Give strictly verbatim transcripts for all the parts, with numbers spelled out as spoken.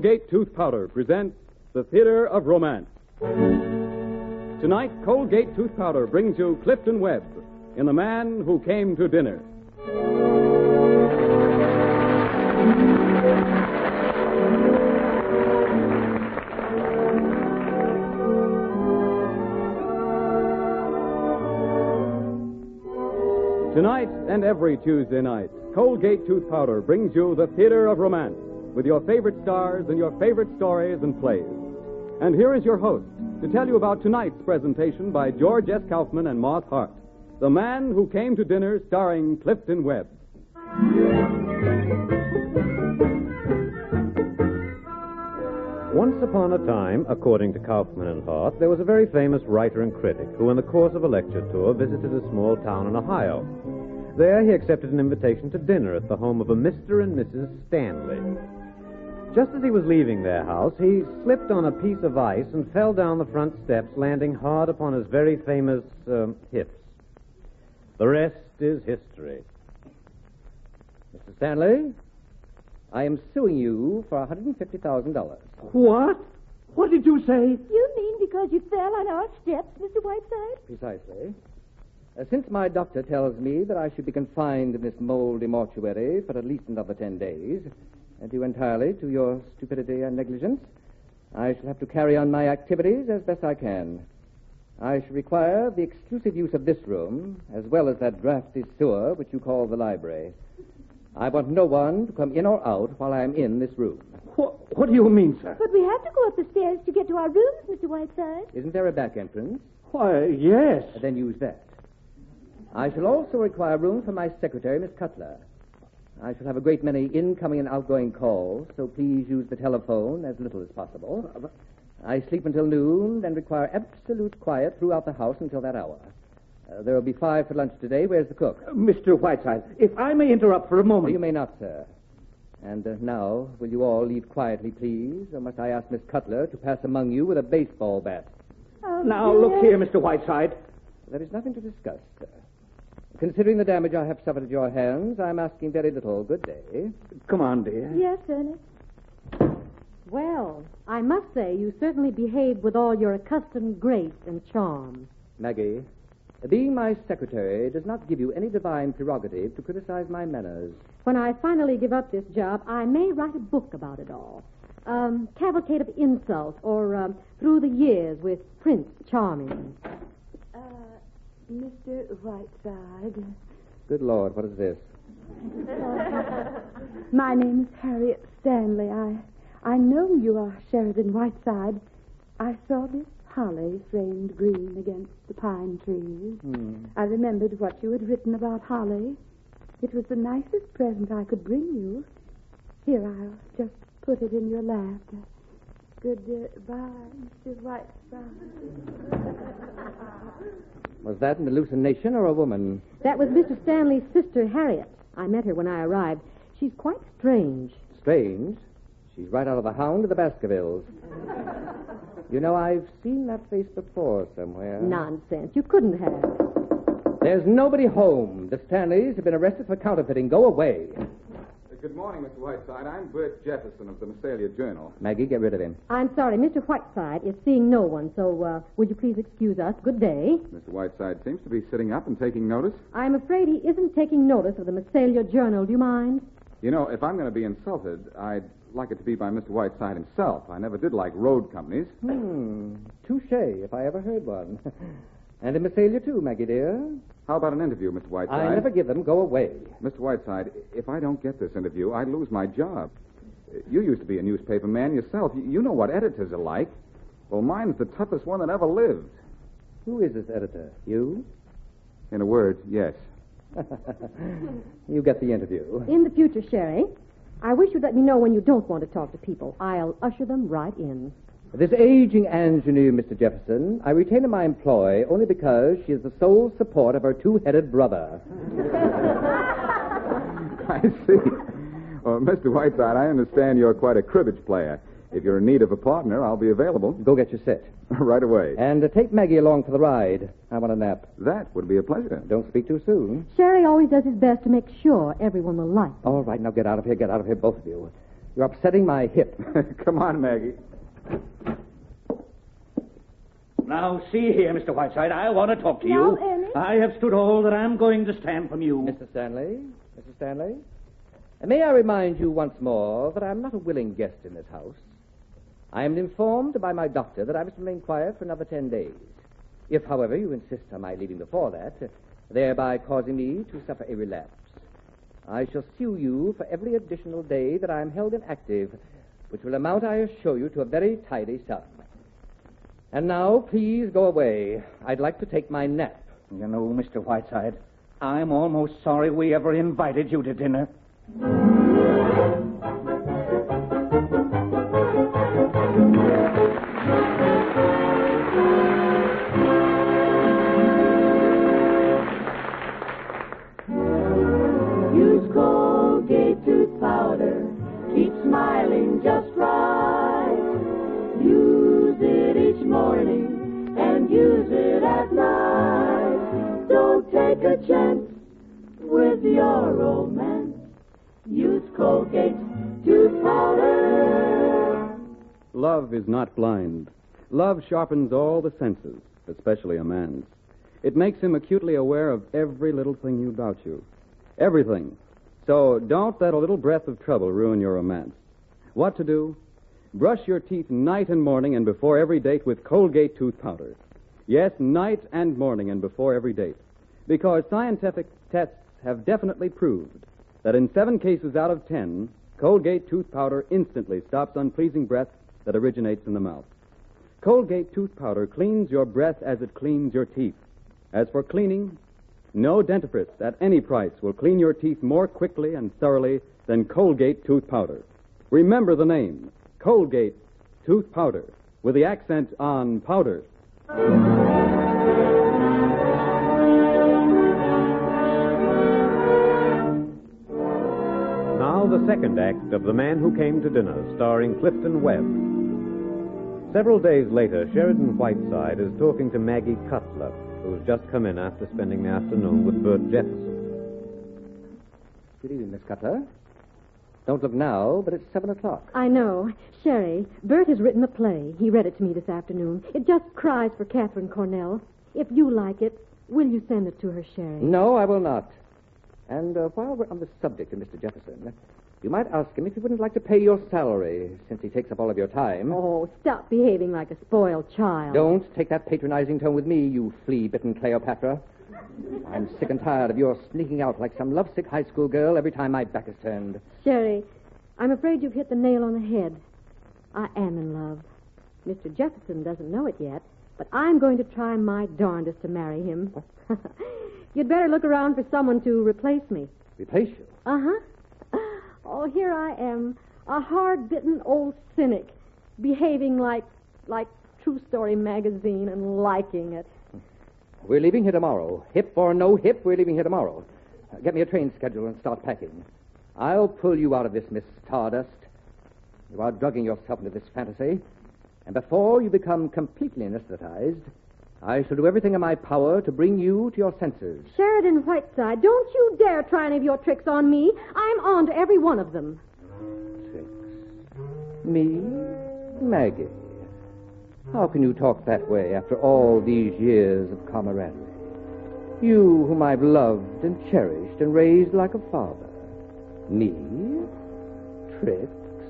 Colgate Tooth Powder presents The Theater of Romance. Tonight, Colgate Tooth Powder brings you Clifton Webb in The Man Who Came to Dinner. Tonight and every Tuesday night, Colgate Tooth Powder brings you The Theater of Romance with your favorite stars and your favorite stories and plays. And here is your host to tell you about tonight's presentation by George S. Kaufman and Moth Hart, The Man Who Came to Dinner, starring Clifton Webb. Once upon a time, according to Kaufman and Hart, there was a very famous writer and critic who, in the course of a lecture tour, visited a small town in Ohio. There, he accepted an invitation to dinner at the home of a Mister and Missus Stanley. Just as he was leaving their house, he slipped on a piece of ice and fell down the front steps, landing hard upon his very famous um, hips. The rest is history. Mister Stanley, I am suing you for one hundred fifty thousand dollars. What? What did you say? You mean because you fell on our steps, Mister Whiteside? Precisely. Uh, since my doctor tells me that I should be confined in this moldy mortuary for at least another ten days, and due entirely to your stupidity and negligence, I shall have to carry on my activities as best I can. I shall require the exclusive use of this room, as well as that drafty sewer which you call the library. I want no one to come in or out while I am in this room. What, what do you mean, sir? But we have to go up the stairs to get to our rooms, Mister Whiteside. Isn't there a back entrance? Why, yes. Uh, Then use that. I shall also require room for my secretary, Miss Cutler. I shall have a great many incoming and outgoing calls, so please use the telephone as little as possible. I sleep until noon and require absolute quiet throughout the house until that hour. Uh, there will be five for lunch today. Where's the cook? Uh, Mister Whiteside, if I may interrupt for a Oh, moment. you may not, sir. And uh, now, will you all leave quietly, please? Or must I ask Miss Cutler to pass among you with a baseball bat? Oh, Now, dear. look here, Mister Whiteside. There is nothing to discuss, sir. Considering the damage I have suffered at your hands, I'm asking very little. Good day. Come on, dear. Yes, Ernest. Well, I must say you certainly behaved with all your accustomed grace and charm. Maggie, being my secretary does not give you any divine prerogative to criticize my manners. When I finally give up this job, I may write a book about it all. Um, Cavalcade of Insults, or um, Through the Years with Prince Charming. Uh, Mister Whiteside. Good Lord, what is this? My name is Harriet Stanley. I I know you are Sheridan Whiteside. I saw this holly framed green against the pine trees. Hmm. I remembered what you had written about holly. It was the nicest present I could bring you. Here, I'll just put it in your lap. Goodbye, Mister Whiteside. Was that an hallucination or a woman? That was Mister Stanley's sister, Harriet. I met her when I arrived. She's quite strange. Strange. She's right out of The Hound of the Baskervilles. You know, I've seen that face before somewhere. Nonsense. You couldn't have. There's nobody home. The Stanleys have been arrested for counterfeiting. Go away. Good morning, Mister Whiteside. I'm Bert Jefferson of the Massalia Journal. Maggie, get rid of him. I'm sorry. Mister Whiteside is seeing no one, so uh, would you please excuse us? Good day. Mister Whiteside seems to be sitting up and taking notice. I'm afraid he isn't taking notice of the Massalia Journal. Do you mind? You know, if I'm going to be insulted, I'd like it to be by Mister Whiteside himself. I never did like road companies. Hmm. Touche, if I ever heard one. And in Massalia, too, Maggie, dear. How about an interview, Mister Whiteside? I never give them. Go away. Mister Whiteside, if I don't get this interview, I'd lose my job. You used to be a newspaper man yourself. You know what editors are like. Well, mine's the toughest one that ever lived. Who is this editor? You? In a word, yes. You get the interview. In the future, Sherry, I wish you'd let me know when you don't want to talk to people. I'll usher them right in. This aging ingenue, Mister Jefferson, I retain in my employ only because she is the sole support of her two-headed brother. I see. Well, Mister Whiteside, I understand you're quite a cribbage player. If you're in need of a partner, I'll be available. Go get your set. Right away. And uh, take Maggie along for the ride. I want a nap. That would be a pleasure. Don't speak too soon. Sherry always does his best to make sure everyone will like him. All right, now get out of here. Get out of here, both of you. You're upsetting my hip. Come on, Maggie. Now, see here, Mister Whiteside, I want to talk to Now, you. Ernie? I have stood all that I'm going to stand from you. Mister Stanley, Mister Stanley, may I remind you once more that I'm not a willing guest in this house. I am informed by my doctor that I must remain quiet for another ten days. If, however, you insist on my leaving before that, thereby causing me to suffer a relapse, I shall sue you for every additional day that I am held inactive, which will amount, I assure you, to a very tidy sum. And now, please go away. I'd like to take my nap. You know, Mister Whiteside, I'm almost sorry we ever invited you to dinner. Use Colgate tooth powder. Keep smiling just right. Use it each morning and use it at night. Don't take a chance with your romance. Use Colgate tooth powder. Love is not blind. Love sharpens all the senses, especially a man's. It makes him acutely aware of every little thing about you. Everything. So don't let a little breath of trouble ruin your romance. What to do? Brush your teeth night and morning and before every date with Colgate tooth powder. Yes, night and morning and before every date. Because scientific tests have definitely proved that in seven cases out of ten, Colgate tooth powder instantly stops unpleasing breath that originates in the mouth. Colgate tooth powder cleans your breath as it cleans your teeth. As for cleaning, no dentifrice at any price will clean your teeth more quickly and thoroughly than Colgate tooth powder. Remember the name, Colgate tooth powder, with the accent on powder. Now the second act of The Man Who Came to Dinner, starring Clifton Webb. Several days later, Sheridan Whiteside is talking to Maggie Cutler, who's just come in after spending the afternoon with Bert Jefferson. Good evening, Miss Cutler. Don't look now, but it's seven o'clock. I know. Sherry, Bert has written a play. He read it to me this afternoon. It just cries for Catherine Cornell. If you like it, will you send it to her, Sherry? No, I will not. And uh, while we're on the subject of Mister Jefferson, you might ask him if he wouldn't like to pay your salary, since he takes up all of your time. Oh, stop behaving like a spoiled child. Don't take that patronizing tone with me, you flea-bitten Cleopatra. I'm sick and tired of your sneaking out like some lovesick high school girl every time my back is turned. Sherry, I'm afraid you've hit the nail on the head. I am in love. Mister Jefferson doesn't know it yet, but I'm going to try my darndest to marry him. You'd better look around for someone to replace me. Replace you? Uh-huh. Oh, here I am, a hard-bitten old cynic, behaving like, like True Story magazine and liking it. We're leaving here tomorrow. Hip or no hip, we're leaving here tomorrow. Uh, get me a train schedule and start packing. I'll pull you out of this, Miss Stardust. You are drugging yourself into this fantasy. And before you become completely anesthetized, I shall do everything in my power to bring you to your senses. Sheridan Whiteside, don't you dare try any of your tricks on me. I'm on to every one of them. Tricks? Me? Maggie? How can you talk that way after all these years of camaraderie? You whom I've loved and cherished and raised like a father. Me? Tricks?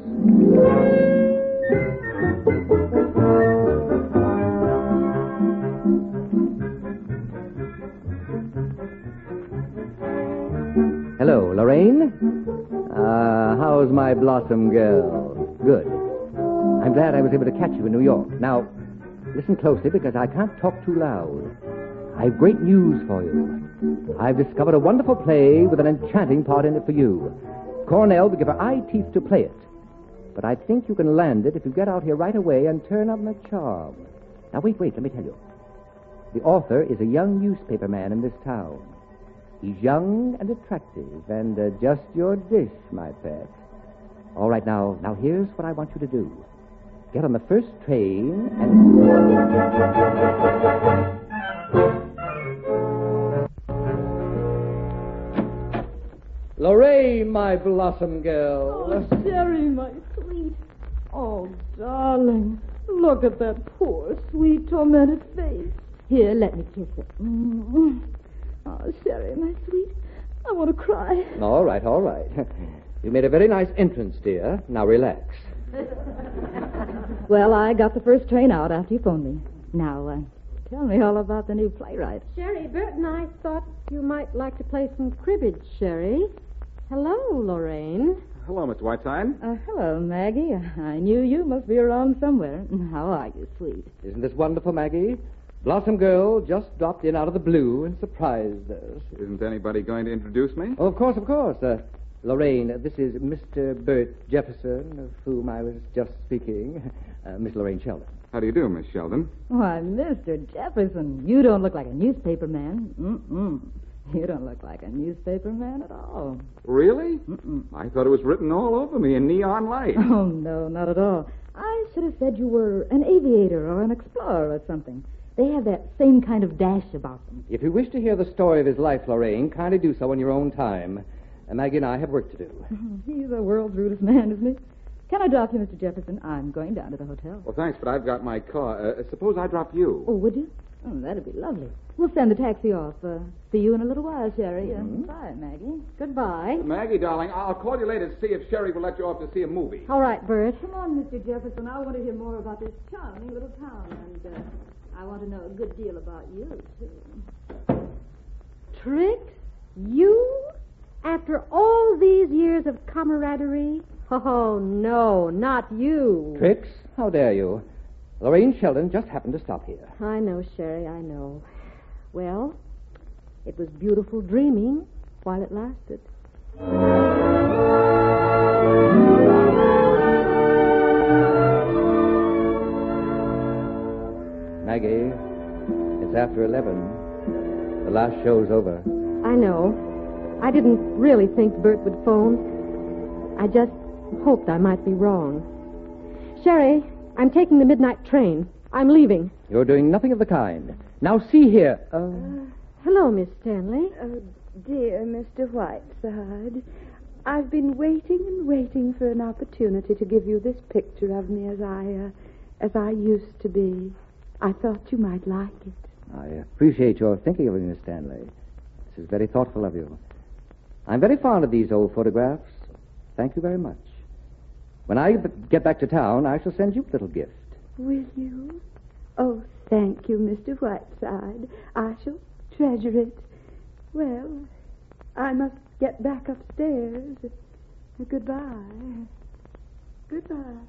Hello, Lorraine? Ah, uh, how's my blossom girl? Good. I'm glad I was able to catch you in New York. Now, listen closely because I can't talk too loud. I've great news for you. I've discovered a wonderful play with an enchanting part in it for you. Cornell will give her eye teeth to play it. But I think you can land it if you get out here right away and turn on the charm. Now, wait, wait, let me tell you. The author is a young newspaper man in this town. He's young and attractive and uh, just your dish, my pet. All right, now, now here's what I want you to do. Get on the first train and... Lorraine, my blossom girl. Oh, Sherry, my sweet. Oh, darling. Look at that poor, sweet, tormented face. Here, let me kiss it. Mm. Oh, Sherry, my sweet. I want to cry. All right, all right. You made a very nice entrance, dear. Now relax. Well, I got the first train out after you phoned me. Now, uh, tell me all about the new playwright. Sherry, Bert and I thought you might like to play some cribbage, Sherry. Hello, Lorraine. Hello, Mister Whiteside. Uh, hello, Maggie. I knew you must be around somewhere. How are you, sweet? Isn't this wonderful, Maggie? Blossom Girl just dropped in out of the blue and surprised us. Isn't anybody going to introduce me? Oh, of course, of course. Uh, Lorraine, this is Mister Bert Jefferson, of whom I was just speaking. Uh, Miss Lorraine Sheldon. How do you do, Miss Sheldon? Why, Mister Jefferson, you don't look like a newspaper man. Mm-mm. You don't look like a newspaper man at all. Really? Mm-mm. I thought it was written all over me in neon light. Oh, no, not at all. I should have said you were an aviator or an explorer or something. They have that same kind of dash about them. If you wish to hear the story of his life, Lorraine, kindly do so in your own time. Uh, Maggie and I have work to do. He's the world's rudest man, isn't he? Can I drop you, Mister Jefferson? I'm going down to the hotel. Well, thanks, but I've got my car. Uh, suppose I drop you. Oh, would you? Oh, that'd be lovely. We'll send the taxi off. Uh, see you in a little while, Sherry. Mm-hmm. Uh, bye, Maggie. Goodbye. Maggie, darling, I'll call you later to see if Sherry will let you off to see a movie. All right, Bert. Come on, Mister Jefferson. I want to hear more about this charming little town, and uh, I want to know a good deal about you, too. Tricked? You? After all these years of camaraderie? Oh, no, not you. Trix, how dare you? Lorraine Sheldon just happened to stop here. I know, Sherry, I know. Well, it was beautiful dreaming while it lasted. Maggie, it's after eleven. The last show's over. I know. I didn't really think Bert would phone. I just hoped I might be wrong. Sherry, I'm taking the midnight train. I'm leaving. You're doing nothing of the kind. Now, see here. Uh... Uh, hello, Miss Stanley. Oh, dear Mister Whiteside, I've been waiting and waiting for an opportunity to give you this picture of me as I, uh, as I used to be. I thought you might like it. I appreciate your thinking of me, Miss Stanley. This is very thoughtful of you. I'm very fond of these old photographs. Thank you very much. When I get back to town, I shall send you a little gift. Will you? Oh, thank you, Mister Whiteside. I shall treasure it. Well, I must get back upstairs. Goodbye. Goodbye.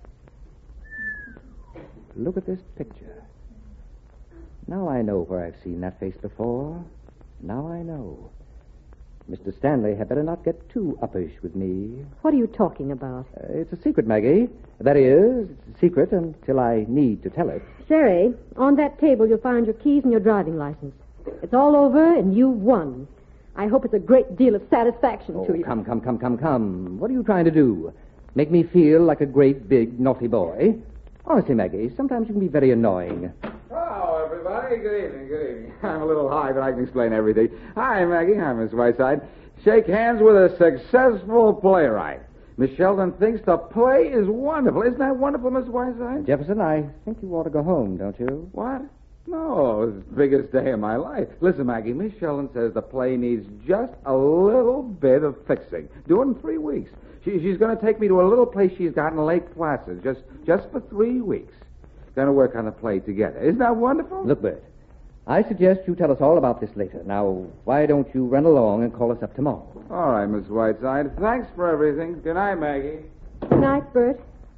Look at this picture. Now I know where I've seen that face before. Now I know. Mister Stanley had better not get too uppish with me. What are you talking about? Uh, it's a secret, Maggie. That is, it's a secret until I need to tell it. Sherry, on that table you'll find your keys and your driving license. It's all over and you won. I hope it's a great deal of satisfaction Oh, to you. come, come, come, come, come. What are you trying to do? Make me feel like a great, big, naughty boy? Honestly, Maggie, sometimes you can be very annoying. Hello, everybody. Good evening, good evening. I'm a little high, but I can explain everything. Hi, Maggie. Hi, Miss Whiteside. Shake hands with a successful playwright. Miss Sheldon thinks the play is wonderful. Isn't that wonderful, Miss Whiteside? Jefferson, I think you ought to go home, don't you? What? No, it's the biggest day of my life. Listen, Maggie, Miss Sheldon says the play needs just a little bit of fixing. Do it in three weeks. She, she's going to take me to a little place she's got in Lake Placid, just, just for three weeks. Going to work on the play together. Isn't that wonderful? Look, Bert, I suggest you tell us all about this later. Now, why don't you run along and call us up tomorrow? All right, Miss Whiteside. Thanks for everything. Good night, Maggie. Good night, Bert.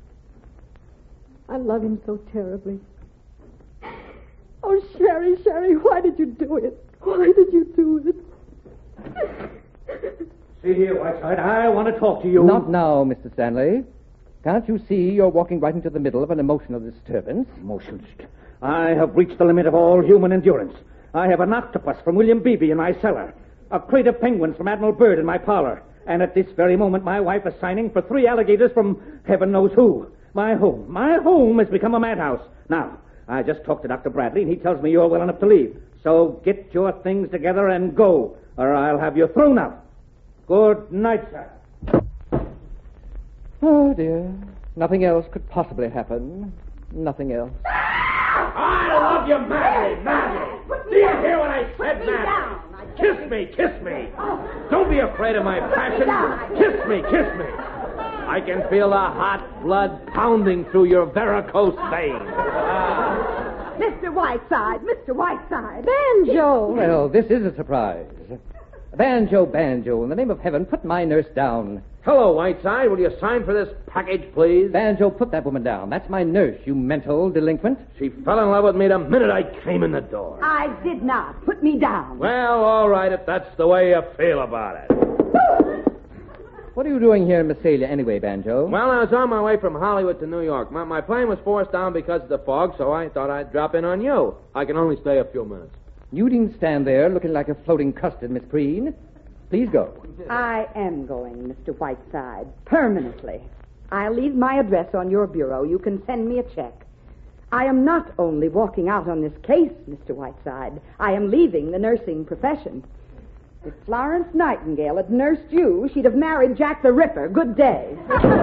I love him so terribly. Oh, Sherry, Sherry, why did you do it? Why did you do it? See here, Whiteside, I want to talk to you. Not now, Mister Stanley. Can't you see you're walking right into the middle of an emotional disturbance? Emotions. I have reached the limit of all human endurance. I have an octopus from William Beebe in my cellar, a crate of penguins from Admiral Byrd in my parlor, and at this very moment my wife is signing for three alligators from heaven knows who. My home, my home has become a madhouse. Now, I just talked to Doctor Bradley, and he tells me you're well enough to leave. So get your things together and go, or I'll have you thrown out. Good night, sir. Oh, dear. Nothing else could possibly happen. Nothing else. I love you, Maggie, Maggie. Do you hear what I said, Maggie? Kiss me, kiss me. Don't be afraid of my passion. Kiss me, kiss me. I can feel the hot blood pounding through your varicose veins. Mister Whiteside, Mister Whiteside. Banjo! Well, this is a surprise. Banjo, Banjo, in the name of heaven, put my nurse down. Hello, Whiteside. Will you sign for this package, please? Banjo, put that woman down. That's my nurse, you mental delinquent. She fell in love with me the minute I came in the door. I did not. Put me down. Well, all right, if that's the way you feel about it. What are you doing here in Massalia anyway, Banjo? Well, I was on my way from Hollywood to New York. My, my plane was forced down because of the fog, so I thought I'd drop in on you. I can only stay a few minutes. You needn't stand there looking like a floating custard, Miss Preen. Please go. I am going, Mister Whiteside, permanently. I'll leave my address on your bureau. You can send me a check. I am not only walking out on this case, Mister Whiteside. I am leaving the nursing profession. If Florence Nightingale had nursed you, she'd have married Jack the Ripper. Good day.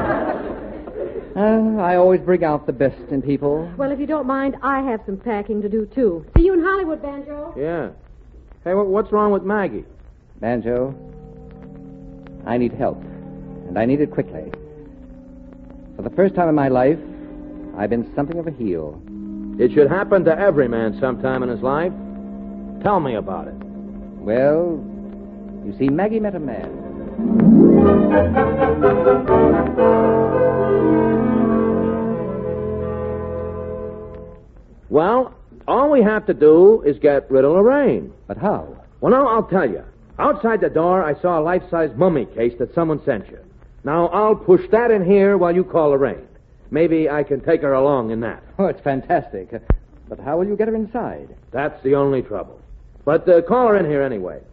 Uh, I always bring out the best in people. Well, if you don't mind, I have some packing to do, too. See you in Hollywood, Banjo. Yeah. Hey, wh- what's wrong with Maggie? Banjo, I need help, and I need it quickly. For the first time in my life, I've been something of a heel. It should happen to every man sometime in his life. Tell me about it. Well, you see, Maggie met a man. Well, all we have to do is get rid of Lorraine. But how? Well, now, I'll tell you. Outside the door, I saw a life-size mummy case that someone sent you. Now, I'll push that in here while you call Lorraine. Maybe I can take her along in that. Oh, it's fantastic. But how will you get her inside? That's the only trouble. But uh, call her in here anyway.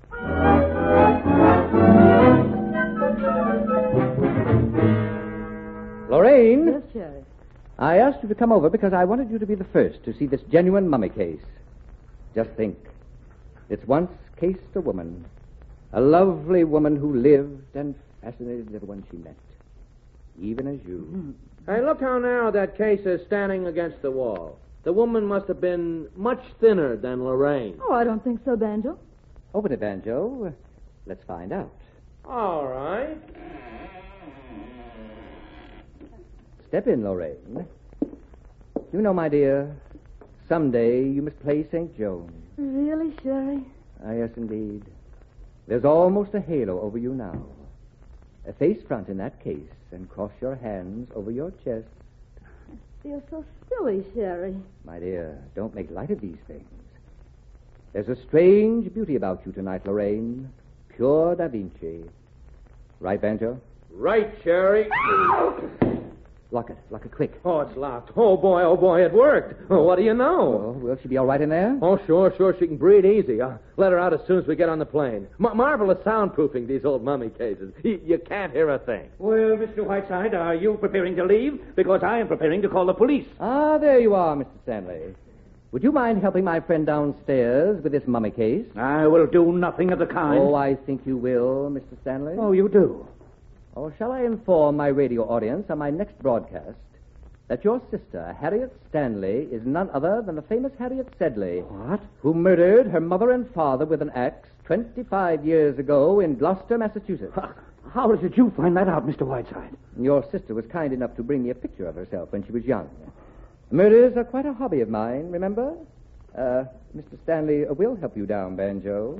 Lorraine? Yes, Sheriff. I asked you to come over because I wanted you to be the first to see this genuine mummy case. Just think. It's once cased a woman. A lovely woman who lived and fascinated everyone she met. Even as you. Hey, look how narrow that case is standing against the wall. The woman must have been much thinner than Lorraine. Oh, I don't think so, Banjo. Open it, Banjo. Let's find out. All right. Step in, Lorraine. You know, my dear, someday you must play Saint Joan. Really, Sherry? Ah, yes, indeed. There's almost a halo over you now. A face front in that case, and cross your hands over your chest. I feel so silly, Sherry. My dear, don't make light of these things. There's a strange beauty about you tonight, Lorraine. Pure Da Vinci. Right, Banjo? Right, Sherry. Lock it. Lock it quick. Oh, it's locked. Oh, boy, oh, boy, it worked. Oh, what do you know? Oh, will she be all right in there? Oh, sure, sure, she can breathe easy. I'll let her out as soon as we get on the plane. M- marvelous soundproofing, these old mummy cases. Y- you can't hear a thing. Well, Mister Whiteside, are you preparing to leave? Because I am preparing to call the police. Ah, there you are, Mister Stanley. Would you mind helping my friend downstairs with this mummy case? I will do nothing of the kind. Oh, I think you will, Mister Stanley. Oh, you do? Or shall I inform my radio audience on my next broadcast that your sister, Harriet Stanley, is none other than the famous Harriet Sedley. What? Who murdered her mother and father with an axe twenty-five years ago in Gloucester, Massachusetts. How did you find that out, Mister Whiteside? Your sister was kind enough to bring me a picture of herself when she was young. Murders are quite a hobby of mine, remember? Uh, Mister Stanley will help you down, Banjo.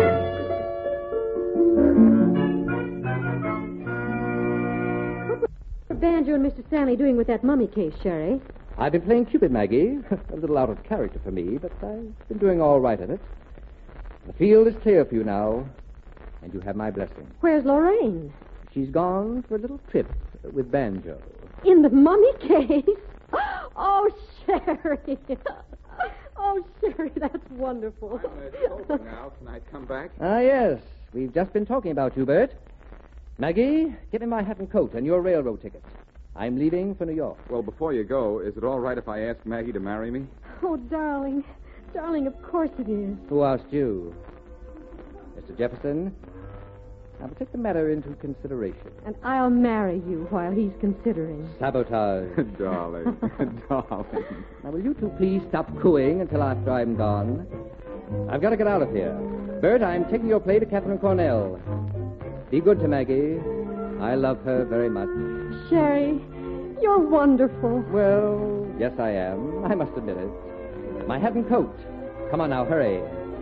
What were Banjo and Mister Stanley doing with that mummy case, Sherry? I've been playing Cupid, Maggie. A little out of character for me, but I've been doing all right at it. The field is clear for you now, and you have my blessing. Where's Lorraine? She's gone for a little trip with Banjo. In the mummy case? Oh, Sherry. Oh, Sherry, that's wonderful. I'm uh, over now. Can I come back? Ah, yes. We've just been talking about you, Bert. Maggie, give me my hat and coat and your railroad ticket. I'm leaving for New York. Well, before you go, is it all right if I ask Maggie to marry me? Oh, darling. Darling, of course it is. Who asked you? Mister Jefferson, I will take the matter into consideration. And I'll marry you while he's considering. Sabotage. Darling, darling. Now, will you two please stop cooing until after I'm gone? I've got to get out of here. Bert, I'm taking your play to Catherine Cornell. Be good to Maggie. I love her very much. Sherry, you're wonderful. Well, yes, I am. I must admit it. My hat and coat. Come on now, hurry.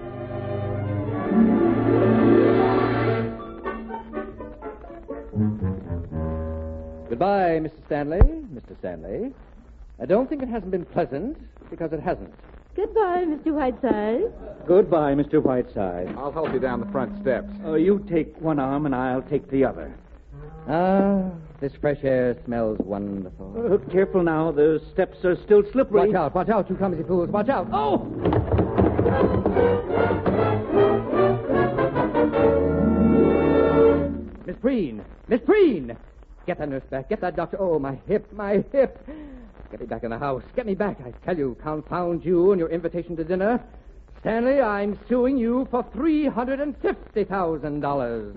Goodbye, Mister Stanley. Mister Stanley. I don't think it hasn't been pleasant, because it hasn't. Goodbye, Mister Whiteside. Goodbye, Mister Whiteside. I'll help you down the front steps. Oh, you take one arm and I'll take the other. Ah, this fresh air smells wonderful. Oh, careful now. The steps are still slippery. Watch out, watch out, you clumsy fools. Watch out. Oh! Miss Preen! Miss Preen! Get that nurse back. Get that doctor. Oh, my hip, my hip. Get me back in the house. Get me back, I tell you. Confound you and your invitation to dinner. Stanley, I'm suing you for three hundred fifty thousand dollars.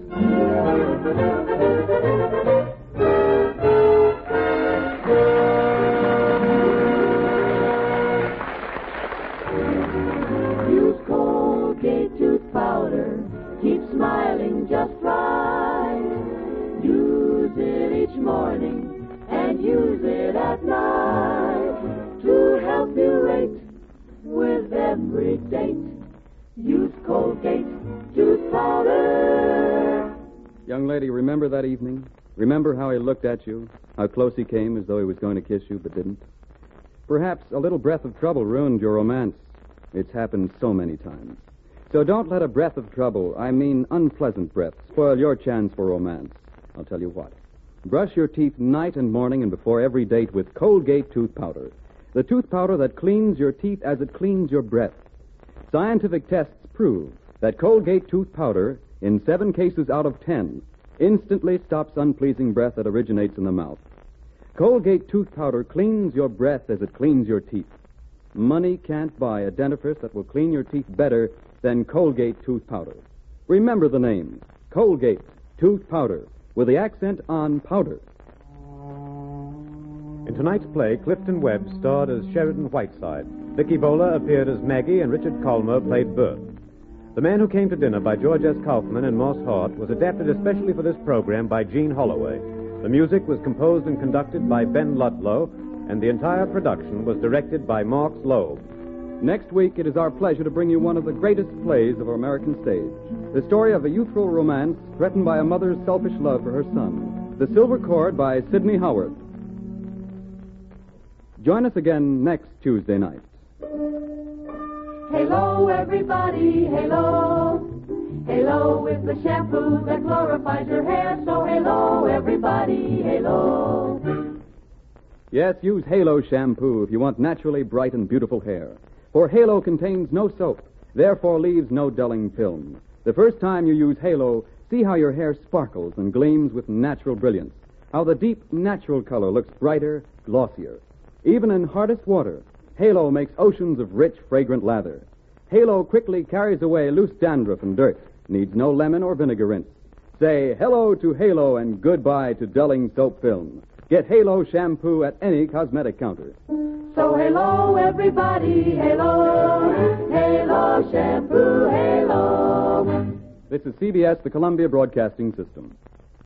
Use Colgate tooth powder. Keep smiling just right. Use it each morning and use it at night to help you rate with every date. Use Colgate tooth powder. Young lady, remember that evening? Remember how he looked at you? How close he came as though he was going to kiss you but didn't? Perhaps a little breath of trouble ruined your romance. It's happened so many times. So don't let a breath of trouble, I mean unpleasant breath, spoil your chance for romance. I'll tell you what. Brush your teeth night and morning and before every date with Colgate tooth powder. The tooth powder that cleans your teeth as it cleans your breath. Scientific tests prove that Colgate tooth powder, in seven cases out of ten, instantly stops unpleasing breath that originates in the mouth. Colgate tooth powder cleans your breath as it cleans your teeth. Money can't buy a dentifrice that will clean your teeth better than Colgate tooth powder. Remember the name, Colgate tooth powder, with the accent on powder. In tonight's play, Clifton Webb starred as Sheridan Whiteside. Vicky Bola appeared as Maggie, and Richard Colmer played Bert. The Man Who Came to Dinner by George S. Kaufman and Moss Hart was adapted especially for this program by Gene Holloway. The music was composed and conducted by Ben Ludlow, and the entire production was directed by Marks Loeb. Next week, it is our pleasure to bring you one of the greatest plays of our American stage. The story of a youthful romance threatened by a mother's selfish love for her son. The Silver Cord by Sidney Howard. Join us again next Tuesday night. Halo, everybody, halo. Halo with the shampoo that glorifies your hair. So halo, everybody, halo. Yes, use Halo shampoo if you want naturally bright and beautiful hair. For Halo contains no soap, therefore leaves no dulling film. The first time you use Halo, see how your hair sparkles and gleams with natural brilliance. How the deep, natural color looks brighter, glossier. Even in hardest water, Halo makes oceans of rich, fragrant lather. Halo quickly carries away loose dandruff and dirt. Needs no lemon or vinegar rinse. Say hello to Halo and goodbye to dulling soap film. Get Halo shampoo at any cosmetic counter. So halo, everybody, halo. Halo shampoo, halo. This is C B S, the Columbia Broadcasting System.